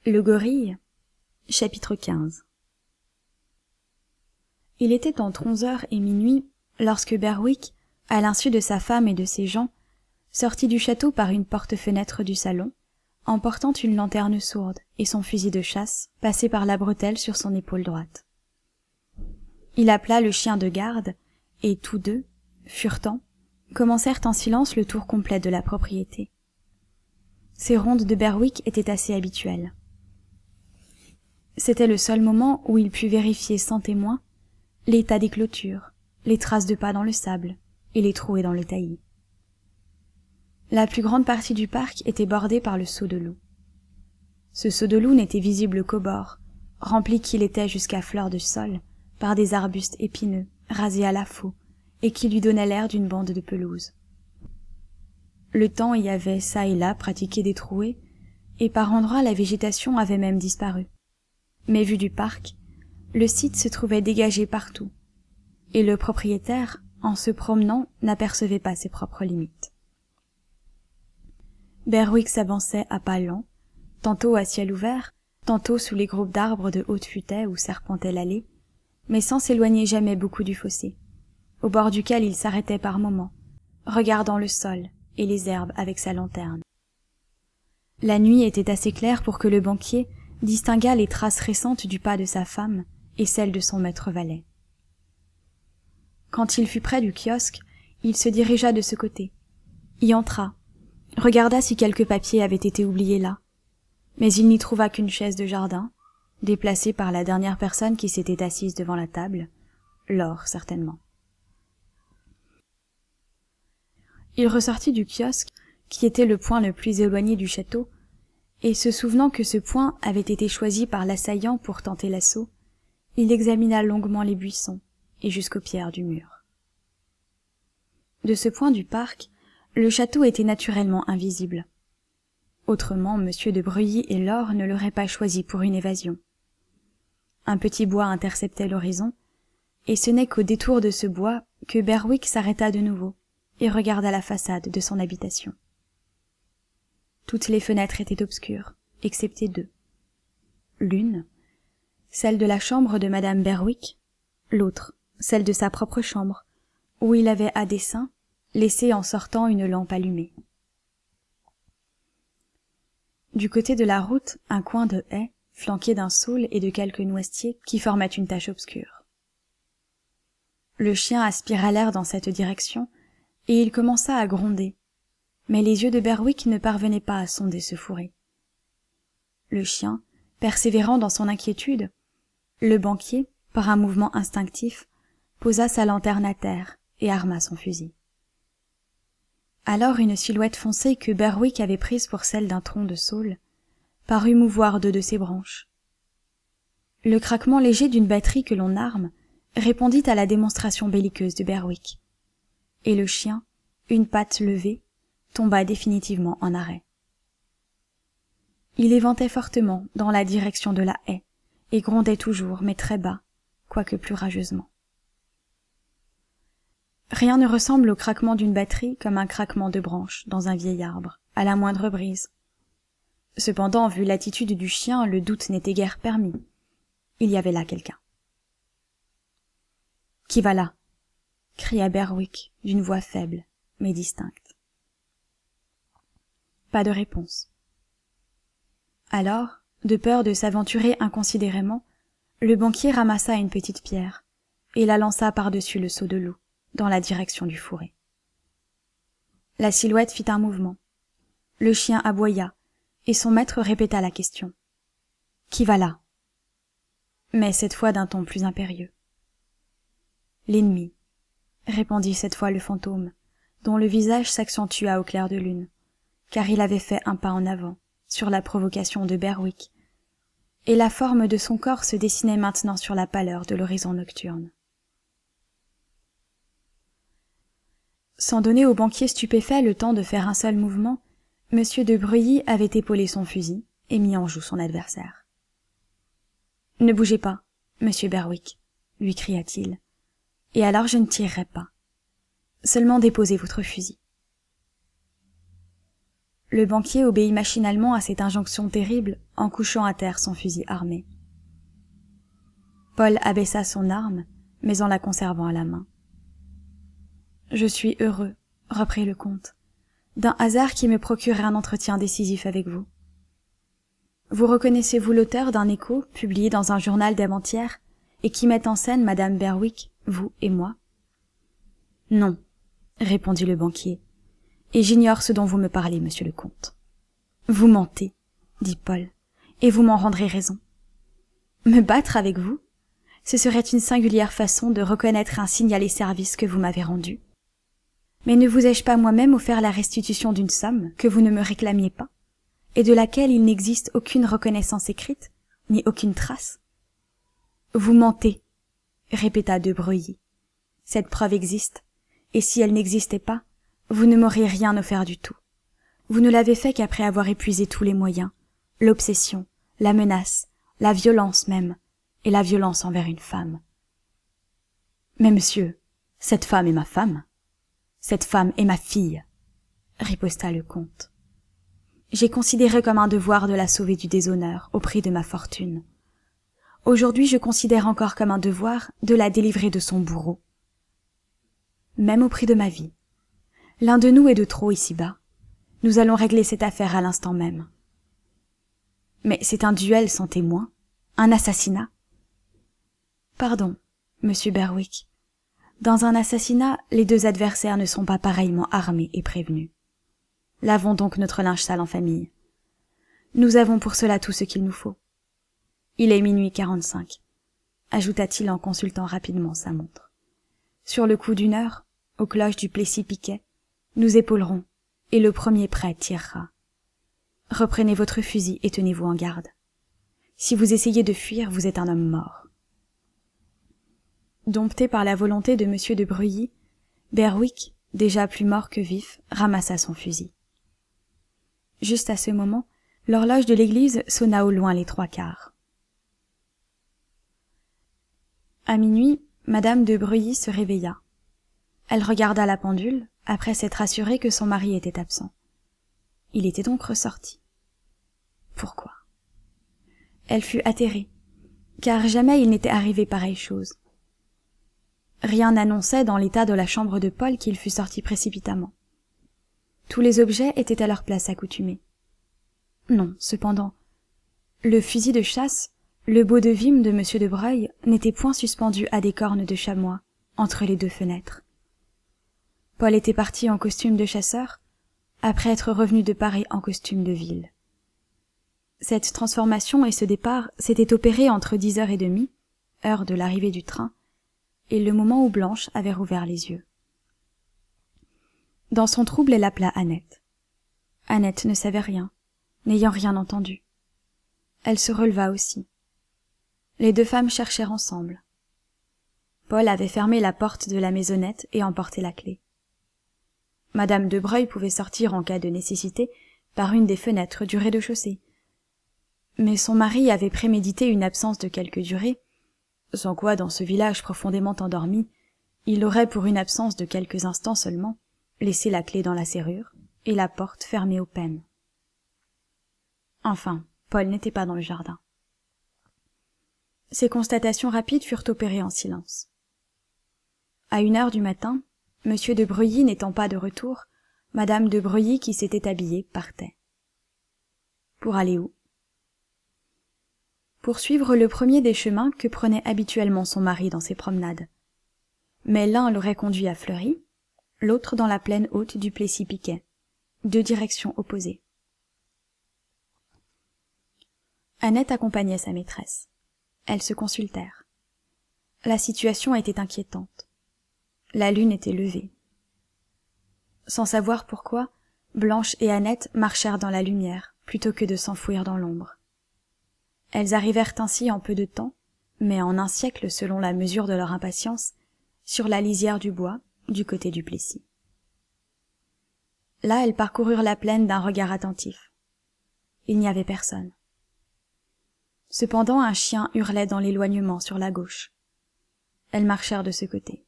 Le gorille, chapitre 15. Il était entre 11h et minuit lorsque Berwick, à l'insu de sa femme et de ses gens, sortit du château par une porte-fenêtre du salon, en portant une lanterne sourde et son fusil de chasse passé par la bretelle sur son épaule droite. Il appela le chien de garde, et tous deux, furetants, commencèrent en silence le tour complet de la propriété. Ces rondes de Berwick étaient assez habituelles. C'était le seul moment où il put vérifier sans témoin l'état des clôtures, les traces de pas dans le sable et les trouées dans le taillis. La plus grande partie du parc était bordée par le saut de loup. Ce saut de loup n'était visible qu'au bord, rempli qu'il était jusqu'à fleur de sol par des arbustes épineux, rasés à la faux, et qui lui donnaient l'air d'une bande de pelouse. Le temps y avait çà et là pratiqué des trouées, et par endroits la végétation avait même disparu. Mais vu du parc, le site se trouvait dégagé partout, et le propriétaire, en se promenant, n'apercevait pas ses propres limites. Berwick s'avançait à pas lents, tantôt à ciel ouvert, tantôt sous les groupes d'arbres de haute futaie où serpentait l'allée, mais sans s'éloigner jamais beaucoup du fossé, au bord duquel il s'arrêtait par moments, regardant le sol et les herbes avec sa lanterne. La nuit était assez claire pour que le banquier distingua les traces récentes du pas de sa femme et celles de son maître valet. Quand il fut près du kiosque, il se dirigea de ce côté, y entra, regarda si quelques papiers avaient été oubliés là, mais il n'y trouva qu'une chaise de jardin, déplacée par la dernière personne qui s'était assise devant la table, Laure certainement. Il ressortit du kiosque, qui était le point le plus éloigné du château, et se souvenant que ce point avait été choisi par l'assaillant pour tenter l'assaut, il examina longuement les buissons et jusqu'aux pierres du mur. De ce point du parc, le château était naturellement invisible. Autrement, M. de Breuilly et Laure ne l'auraient pas choisi pour une évasion. Un petit bois interceptait l'horizon, et ce n'est qu'au détour de ce bois que Berwick s'arrêta de nouveau et regarda la façade de son habitation. Toutes les fenêtres étaient obscures, excepté deux. L'une, celle de la chambre de madame Berwick, l'autre, celle de sa propre chambre, où il avait à dessein laissé en sortant une lampe allumée. Du côté de la route, un coin de haie, flanqué d'un saule et de quelques noisetiers qui formaient une tache obscure. Le chien aspira l'air dans cette direction, et il commença à gronder, mais les yeux de Berwick ne parvenaient pas à sonder ce fourré. Le chien, persévérant dans son inquiétude, le banquier, par un mouvement instinctif, posa sa lanterne à terre et arma son fusil. Alors une silhouette foncée que Berwick avait prise pour celle d'un tronc de saule parut mouvoir deux de ses branches. Le craquement léger d'une batterie que l'on arme répondit à la démonstration belliqueuse de Berwick, et le chien, une patte levée, tomba définitivement en arrêt. Il éventait fortement dans la direction de la haie et grondait toujours, mais très bas, quoique plus rageusement. Rien ne ressemble au craquement d'une batterie comme un craquement de branches dans un vieil arbre, à la moindre brise. Cependant, vu l'attitude du chien, le doute n'était guère permis. Il y avait là quelqu'un. « Qui va là ?» cria Berwick d'une voix faible, mais distincte. Pas de réponse. Alors, de peur de s'aventurer inconsidérément, le banquier ramassa une petite pierre et la lança par-dessus le seau de loup, dans la direction du fourré. La silhouette fit un mouvement. Le chien aboya, et son maître répéta la question. « Qui va là ?» Mais cette fois d'un ton plus impérieux. « L'ennemi », répondit cette fois le fantôme, dont le visage s'accentua au clair de lune, car il avait fait un pas en avant, sur la provocation de Berwick, et la forme de son corps se dessinait maintenant sur la pâleur de l'horizon nocturne. Sans donner au banquier stupéfait le temps de faire un seul mouvement, M. de Breuilly avait épaulé son fusil et mis en joue son adversaire. « Ne bougez pas, monsieur Berwick, lui cria-t-il, et alors je ne tirerai pas. Seulement déposez votre fusil. » Le banquier obéit machinalement à cette injonction terrible en couchant à terre son fusil armé. Paul abaissa son arme, mais en la conservant à la main. « Je suis heureux, reprit le comte, d'un hasard qui me procurait un entretien décisif avec vous. Vous reconnaissez-vous l'auteur d'un écho publié dans un journal d'avant-hier et qui met en scène madame Berwick, vous et moi? Non, répondit le banquier, et j'ignore ce dont vous me parlez, monsieur le comte. Vous mentez, dit Paul, et vous m'en rendrez raison. Me battre avec vous? Ce serait une singulière façon de reconnaître un signalé service que vous m'avez rendu. Mais ne vous ai-je pas moi-même offert la restitution d'une somme que vous ne me réclamiez pas, et de laquelle il n'existe aucune reconnaissance écrite, ni aucune trace? Vous mentez, répéta de Breuilly. Cette preuve existe, et si elle n'existait pas, vous ne m'auriez rien offert du tout. Vous ne l'avez fait qu'après avoir épuisé tous les moyens, l'obsession, la menace, la violence même, et la violence envers une femme. Mais monsieur, cette femme est ma femme. Cette femme est ma fille, riposta le comte. J'ai considéré comme un devoir de la sauver du déshonneur au prix de ma fortune. Aujourd'hui, je considère encore comme un devoir de la délivrer de son bourreau. Même au prix de ma vie. L'un de nous est de trop ici-bas. Nous allons régler cette affaire à l'instant même. Mais c'est un duel sans témoin, un assassinat. Pardon, monsieur Berwick. Dans un assassinat, les deux adversaires ne sont pas pareillement armés et prévenus. Lavons donc notre linge sale en famille. Nous avons pour cela tout ce qu'il nous faut. Il est 00:45, ajouta-t-il en consultant rapidement sa montre. Sur le coup d'une heure, aux cloches du Plessis-Piquet, nous épaulerons, et le premier prêt tirera. Reprenez votre fusil et tenez-vous en garde. Si vous essayez de fuir, vous êtes un homme mort. Dompté par la volonté de M. de Breuilly, Berwick, déjà plus mort que vif, ramassa son fusil. Juste à ce moment, l'horloge de l'église sonna au loin les 3/4. À minuit, madame de Breuilly se réveilla. Elle regarda la pendule, après s'être assurée que son mari était absent. Il était donc ressorti. Pourquoi? Elle fut atterrée, car jamais il n'était arrivé pareille chose. Rien n'annonçait dans l'état de la chambre de Paul qu'il fût sorti précipitamment. Tous les objets étaient à leur place accoutumée. Non, cependant, le fusil de chasse, le beau de Vimy de M. de Breuil, n'était point suspendu à des cornes de chamois, entre les deux fenêtres. Paul était parti en costume de chasseur, après être revenu de Paris en costume de ville. Cette transformation et ce départ s'étaient opérés entre 10h30, heure de l'arrivée du train, et le moment où Blanche avait rouvert les yeux. Dans son trouble, elle appela Annette. Annette ne savait rien, n'ayant rien entendu. Elle se releva aussi. Les deux femmes cherchèrent ensemble. Paul avait fermé la porte de la maisonnette et emporté la clé. Madame de Breuil pouvait sortir en cas de nécessité par une des fenêtres du rez-de-chaussée. Mais son mari avait prémédité une absence de quelque durée, sans quoi, dans ce village profondément endormi, il aurait, pour une absence de quelques instants seulement, laissé la clé dans la serrure et la porte fermée au pêne. Enfin, Paul n'était pas dans le jardin. Ces constatations rapides furent opérées en silence. À 1h du matin, M. de Breuilly n'étant pas de retour, madame de Breuilly, qui s'était habillée, partait. Pour aller où? Pour suivre le premier des chemins que prenait habituellement son mari dans ses promenades. Mais l'un l'aurait conduit à Fleury, l'autre dans la plaine haute du Plessis-Piquet, deux directions opposées. Annette accompagnait sa maîtresse. Elles se consultèrent. La situation était inquiétante. La lune était levée. Sans savoir pourquoi, Blanche et Annette marchèrent dans la lumière plutôt que de s'enfouir dans l'ombre. Elles arrivèrent ainsi en peu de temps, mais en un siècle selon la mesure de leur impatience, sur la lisière du bois, du côté du Plessis. Là, elles parcoururent la plaine d'un regard attentif. Il n'y avait personne. Cependant, un chien hurlait dans l'éloignement sur la gauche. Elles marchèrent de ce côté.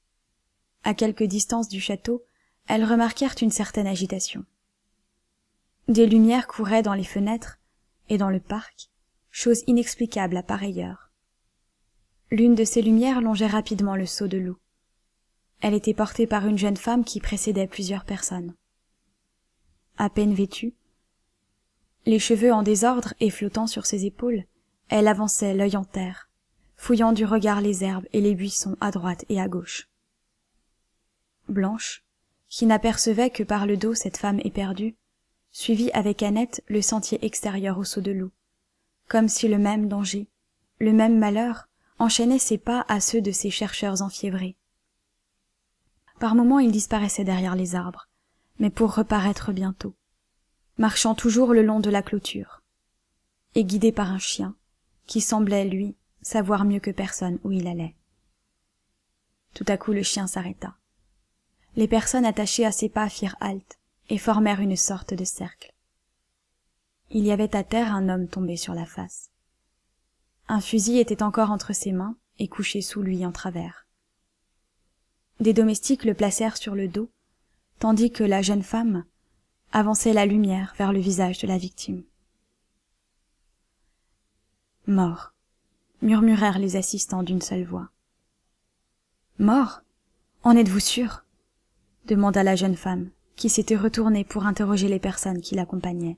À quelque distance du château, elles remarquèrent une certaine agitation. Des lumières couraient dans les fenêtres et dans le parc, chose inexplicable à pareille heure. L'une de ces lumières longeait rapidement le seau de l'eau. Elle était portée par une jeune femme qui précédait plusieurs personnes. À peine vêtue, les cheveux en désordre et flottant sur ses épaules, elle avançait l'œil en terre, fouillant du regard les herbes et les buissons à droite et à gauche. Blanche, qui n'apercevait que par le dos cette femme éperdue, suivit avec Annette le sentier extérieur au seau de l'eau, comme si le même danger, le même malheur, enchaînait ses pas à ceux de ces chercheurs enfiévrés. Par moments il disparaissait derrière les arbres, mais pour reparaître bientôt, marchant toujours le long de la clôture, et guidé par un chien, qui semblait, lui, savoir mieux que personne où il allait. Tout à coup le chien s'arrêta. Les personnes attachées à ses pas firent halte, et formèrent une sorte de cercle. Il y avait à terre un homme tombé sur la face. Un fusil était encore entre ses mains et couché sous lui en travers. Des domestiques le placèrent sur le dos, tandis que la jeune femme avançait la lumière vers le visage de la victime. « Mort », murmurèrent les assistants d'une seule voix. « Mort ? En êtes-vous sûr ?» demanda la jeune femme, qui s'était retournée pour interroger les personnes qui l'accompagnaient.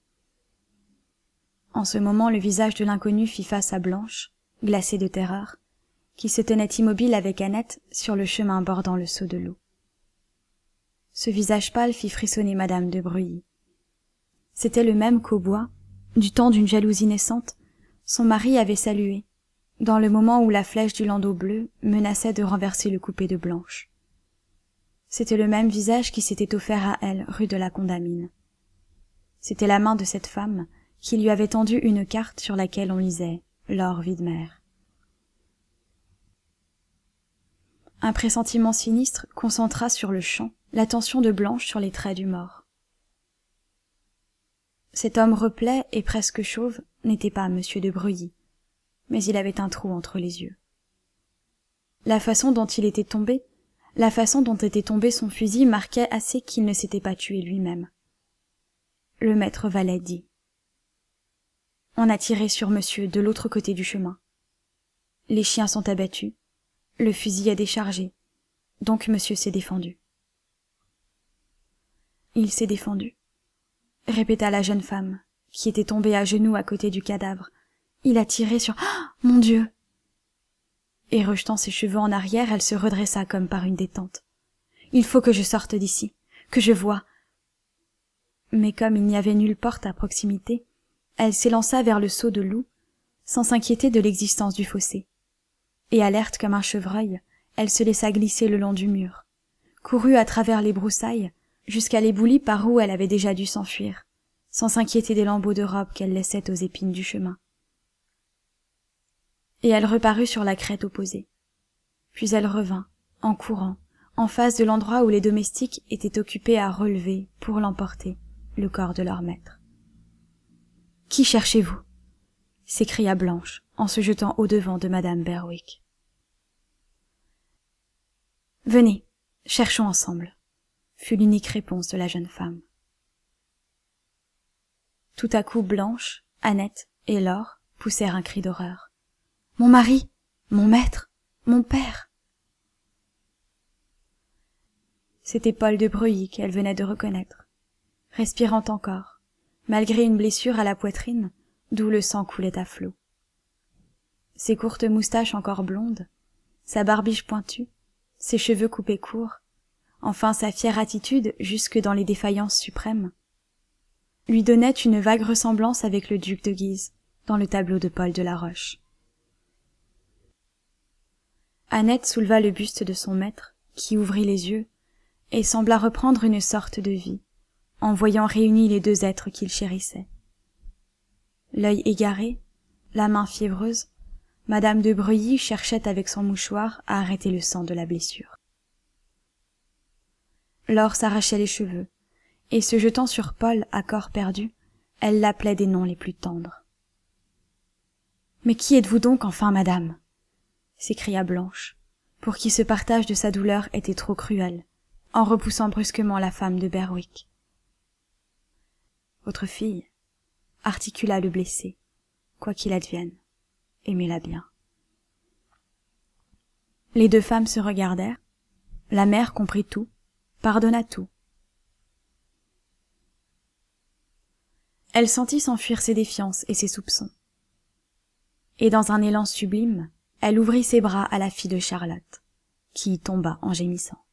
En ce moment, le visage de l'inconnu fit face à Blanche, glacée de terreur, qui se tenait immobile avec Annette sur le chemin bordant le seau de l'eau. Ce visage pâle fit frissonner madame de Breuilly. C'était le même qu'au bois, du temps d'une jalousie naissante, son mari avait salué, dans le moment où la flèche du landau bleu menaçait de renverser le coupé de Blanche. C'était le même visage qui s'était offert à elle rue de la Condamine. C'était la main de cette femme qui lui avait tendu une carte sur laquelle on lisait « Laure Widmer ». Un pressentiment sinistre concentra sur le champ l'attention de Blanche sur les traits du mort. Cet homme replet et presque chauve n'était pas monsieur de Breuilly, mais il avait un trou entre les yeux. La façon dont il était tombé, la façon dont était tombé son fusil marquait assez qu'il ne s'était pas tué lui-même. Le maître valet dit: « On a tiré sur monsieur de l'autre côté du chemin. Les chiens sont abattus, le fusil est déchargé, donc monsieur s'est défendu. » « Il s'est défendu, » répéta la jeune femme, qui était tombée à genoux à côté du cadavre. « Il a tiré sur... Ah, mon Dieu !» Et rejetant ses cheveux en arrière, elle se redressa comme par une détente. « Il faut que je sorte d'ici, que je voie. » Mais comme il n'y avait nulle porte à proximité, elle s'élança vers le seau de loup, sans s'inquiéter de l'existence du fossé. Et alerte comme un chevreuil, elle se laissa glisser le long du mur, courut à travers les broussailles, jusqu'à l'éboulis par où elle avait déjà dû s'enfuir, sans s'inquiéter des lambeaux de robe qu'elle laissait aux épines du chemin. Et elle reparut sur la crête opposée. Puis elle revint, en courant, en face de l'endroit où les domestiques étaient occupés à relever, pour l'emporter, le corps de leur maître. « Qui cherchez-vous » s'écria Blanche, en se jetant au-devant de madame Berwick. « Venez, cherchons ensemble » fut l'unique réponse de la jeune femme. Tout à coup Blanche, Annette et Laure poussèrent un cri d'horreur. « Mon mari! Mon maître! Mon père !» C'était Paul de Breuilly qu'elle venait de reconnaître, respirant encore, malgré une blessure à la poitrine d'où le sang coulait à flots. Ses courtes moustaches encore blondes, sa barbiche pointue, ses cheveux coupés courts, enfin sa fière attitude jusque dans les défaillances suprêmes, lui donnaient une vague ressemblance avec le duc de Guise dans le tableau de Paul de la Roche. Annette souleva le buste de son maître, qui ouvrit les yeux, et sembla reprendre une sorte de vie, en voyant réunis les deux êtres qu'il chérissait. L'œil égaré, la main fiévreuse, madame de Breuilly cherchait avec son mouchoir à arrêter le sang de la blessure. Laure s'arrachait les cheveux, et se jetant sur Paul à corps perdu, elle l'appelait des noms les plus tendres. « Mais qui êtes-vous donc enfin, madame ?» s'écria Blanche, pour qui ce partage de sa douleur était trop cruel, en repoussant brusquement la femme de Berwick. votre fille, articula le blessé, quoi qu'il advienne, aimez-la bien. Les deux femmes se regardèrent, la mère comprit tout, pardonna tout. Elle sentit s'enfuir ses défiances et ses soupçons. Et dans un élan sublime, elle ouvrit ses bras à la fille de Charlotte, qui y tomba en gémissant.